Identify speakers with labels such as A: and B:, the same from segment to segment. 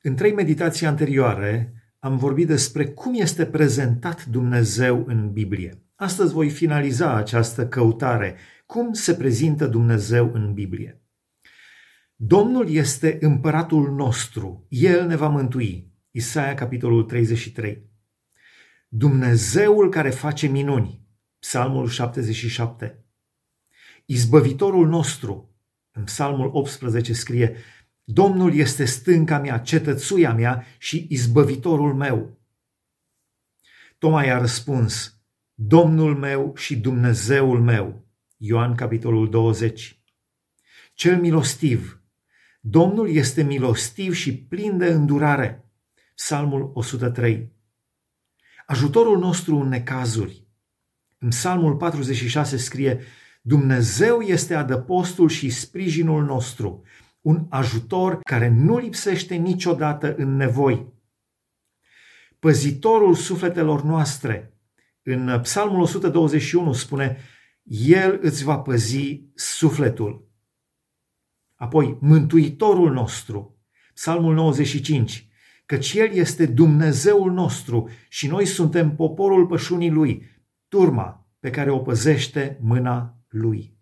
A: În 3 meditații anterioare am vorbit despre cum este prezentat Dumnezeu în Biblie. Astăzi voi finaliza această căutare. Cum se prezintă Dumnezeu în Biblie? Domnul este împăratul nostru, El ne va mântui. Isaia, capitolul 33. Dumnezeul care face minuni. Psalmul 77. Izbăvitorul nostru. În Psalmul 18 scrie: Domnul este stânca mea, cetățuia mea și izbăvitorul meu. Toma i-a răspuns: Domnul meu și Dumnezeul meu. Ioan, capitolul 20. Cel milostiv. Domnul este milostiv și plin de îndurare. Psalmul 103. Ajutorul nostru în necazuri. În Psalmul 46 scrie: Dumnezeu este adăpostul și sprijinul nostru, un ajutor care nu lipsește niciodată în nevoi. Păzitorul sufletelor noastre. În Psalmul 121 spune: El îți va păzi sufletul. Apoi, mântuitorul nostru. Psalmul 95. Căci El este Dumnezeul nostru și noi suntem poporul pășunii Lui, turma pe care o păzește mâna Lui.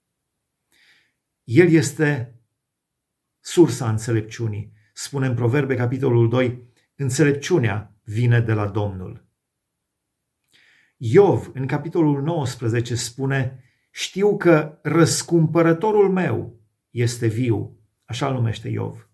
A: El este sursa înțelepciunii. Spune în Proverbe, capitolul 2, înțelepciunea vine de la Domnul. Iov, în capitolul 19, spune: Știu că răscumpărătorul meu este viu. Așa îl numește Iov.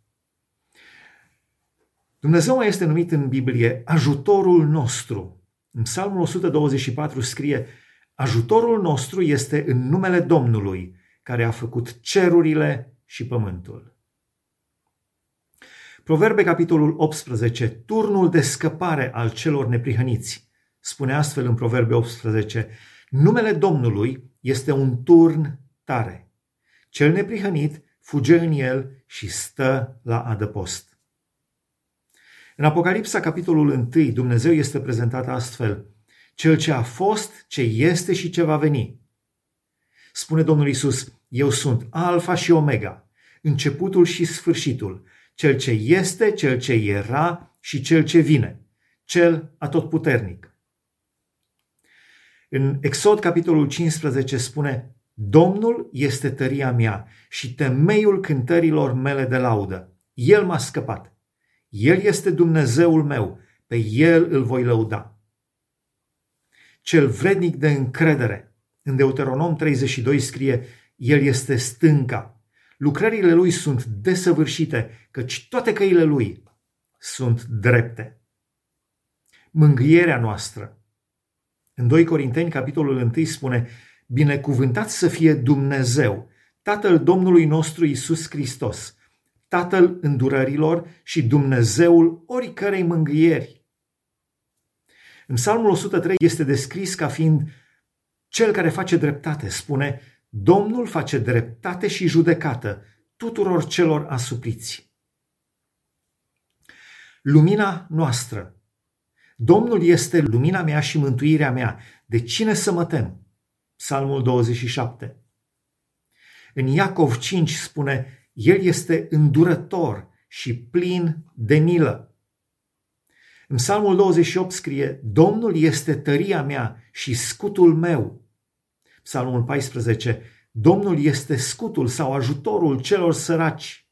A: Dumnezeu mai este numit în Biblie ajutorul nostru. În Psalmul 124 scrie: Ajutorul nostru este în numele Domnului, care a făcut cerurile și pământul. Proverbe, capitolul 18, turnul de scăpare al celor neprihăniți. Spune astfel în Proverbe 18: Numele Domnului este un turn tare. Cel neprihănit fuge în el și stă la adăpost. În Apocalipsa, capitolul 1, Dumnezeu este prezentat astfel: Cel ce a fost, ce este și ce va veni. Spune Domnul Iisus: Eu sunt Alfa și Omega, începutul și sfârșitul, cel ce este, cel ce era și cel ce vine, cel atotputernic. În Exod, capitolul 15, spune: Domnul este tăria mea și temeiul cântărilor mele de laudă. El m-a scăpat. El este Dumnezeul meu, pe El îl voi lăuda. Cel vrednic de încredere. În Deuteronom 32 scrie: El este stânca. Lucrările Lui sunt desăvârșite, căci toate căile Lui sunt drepte. Mângâierea noastră. În 2 Corinteni, capitolul 1 spune: Binecuvântat să fie Dumnezeu, Tatăl Domnului nostru Iisus Hristos, Tatăl îndurărilor și Dumnezeul oricărei mângâieri. În Psalmul 103 este descris ca fiind Cel care face dreptate. Spune: Domnul face dreptate și judecată tuturor celor asupriți. Lumina noastră. Domnul este lumina mea și mântuirea mea. De cine să mă tem? Psalmul 27. În Iacov 5 spune: El este îndurător și plin de milă. În Psalmul 28 scrie: Domnul este tăria mea și scutul meu. Psalmul 14: Domnul este scutul sau ajutorul celor săraci.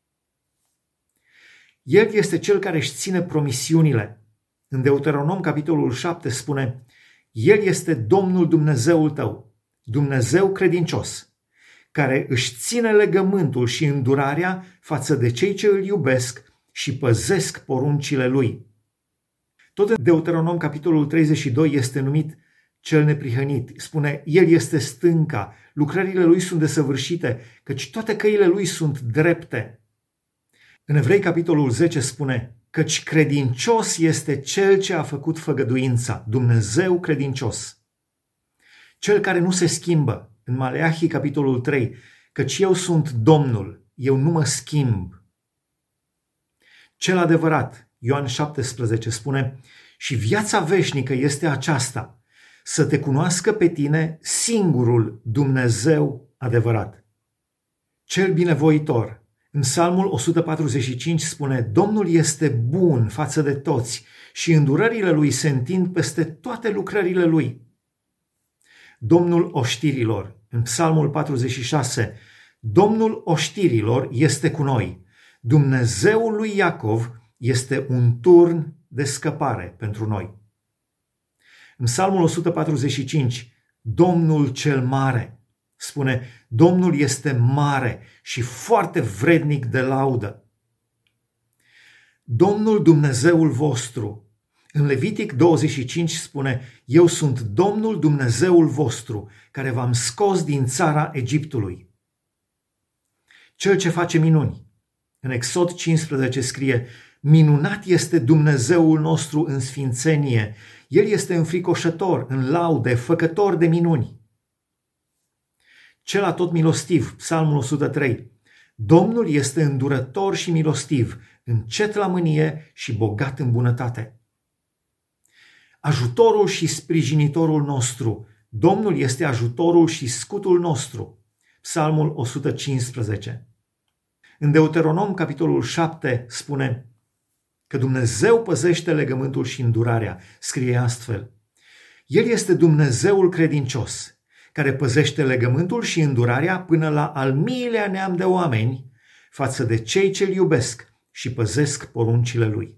A: El este cel care își ține promisiunile. În Deuteronom, capitolul 7 spune: El este Domnul Dumnezeul tău, Dumnezeu credincios, care își ține legământul și îndurarea față de cei ce îl iubesc și păzesc poruncile lui. Tot în Deuteronom, capitolul 32, este numit cel neprihănit. Spune: El este stânca, lucrările lui sunt desăvârșite, căci toate căile lui sunt drepte. În Evrei, capitolul 10 spune: Căci credincios este cel ce a făcut făgăduința, Dumnezeu credincios. Cel care nu se schimbă. În Maleahii, capitolul 3, căci eu sunt Domnul, eu nu mă schimb. Cel adevărat, Ioan 17 spune: Și viața veșnică este aceasta, să te cunoască pe tine singurul Dumnezeu adevărat. Cel binevoitor. În Psalmul 145 spune: Domnul este bun față de toți și îndurările lui se întind peste toate lucrările lui. Domnul oștirilor, în Psalmul 46, Domnul oștirilor este cu noi. Dumnezeul lui Iacov este un turn de scăpare pentru noi. În Psalmul 145, Domnul cel mare spune: Domnul este mare și foarte vrednic de laudă. Domnul Dumnezeul vostru. În Levitic 25 spune: Eu sunt Domnul Dumnezeul vostru, care v-am scos din țara Egiptului. Cel ce face minuni. În Exod 15 scrie: Minunat este Dumnezeul nostru în sfințenie. El este înfricoșător, în laude, făcător de minuni. Cel atot milostiv, Psalmul 103. Domnul este îndurător și milostiv, încet la mânie și bogat în bunătate. Ajutorul și sprijinitorul nostru. Domnul este ajutorul și scutul nostru. Psalmul 115. În Deuteronom, capitolul 7, spune că Dumnezeu păzește legământul și îndurarea. Scrie astfel: El este Dumnezeul credincios, care păzește legământul și îndurarea până la al miilea neam de oameni, față de cei ce-L iubesc și păzesc poruncile Lui.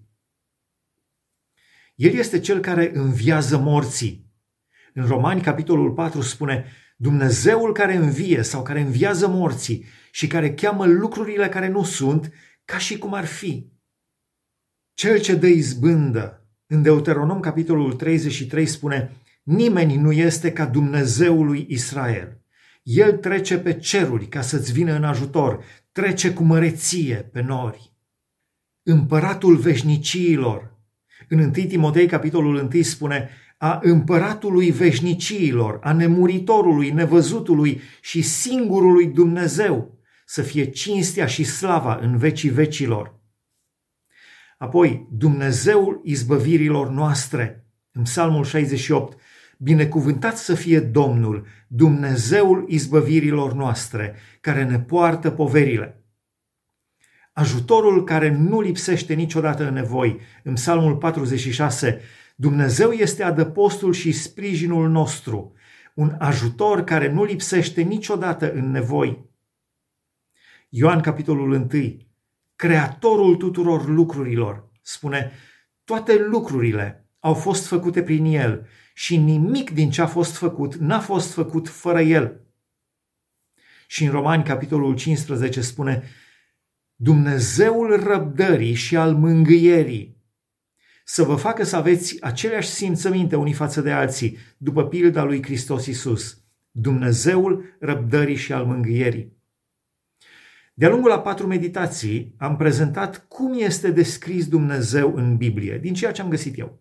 A: El este Cel care înviază morții. În Romani, capitolul 4, spune: Dumnezeul care învie sau care înviază morții și care cheamă lucrurile care nu sunt ca și cum ar fi. Cel ce dă izbândă. În Deuteronom, capitolul 33, spune: Nimeni nu este ca Dumnezeul lui Israel. El trece pe ceruri ca să-ți vină în ajutor, trece cu măreție pe nori. Împăratul veșniciilor. În 1 Timotei, capitolul 1, spune: A împăratului veșniciilor, a nemuritorului, nevăzutului și singurului Dumnezeu, să fie cinstea și slava în vecii vecilor. Apoi, Dumnezeul izbăvirilor noastre. În Psalmul 68, binecuvântat să fie Domnul, Dumnezeul izbăvirilor noastre, care ne poartă poverile. Ajutorul care nu lipsește niciodată în nevoi. În Psalmul 46, Dumnezeu este adăpostul și sprijinul nostru, un ajutor care nu lipsește niciodată în nevoi. Ioan, capitolul 1, Creatorul tuturor lucrurilor, spune: Toate lucrurile au fost făcute prin El și nimic din ce a fost făcut n-a fost făcut fără El. Și în Romani, capitolul 15, spune: Dumnezeul răbdării și al mângâierii să vă facă să aveți aceleași simțăminte unii față de alții, după pilda lui Hristos Iisus. Dumnezeul răbdării și al mângâierii. De-a lungul a 4 meditații am prezentat cum este descris Dumnezeu în Biblie, din ceea ce am găsit eu.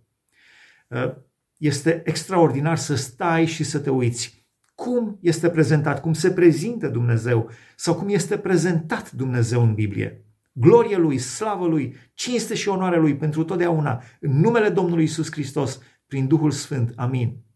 A: Este extraordinar să stai și să te uiți cum este prezentat, cum se prezintă Dumnezeu sau cum este prezentat Dumnezeu în Biblie. Glorie Lui, slavă Lui, cinste și onoare Lui pentru totdeauna, în numele Domnului Iisus Hristos, prin Duhul Sfânt. Amin.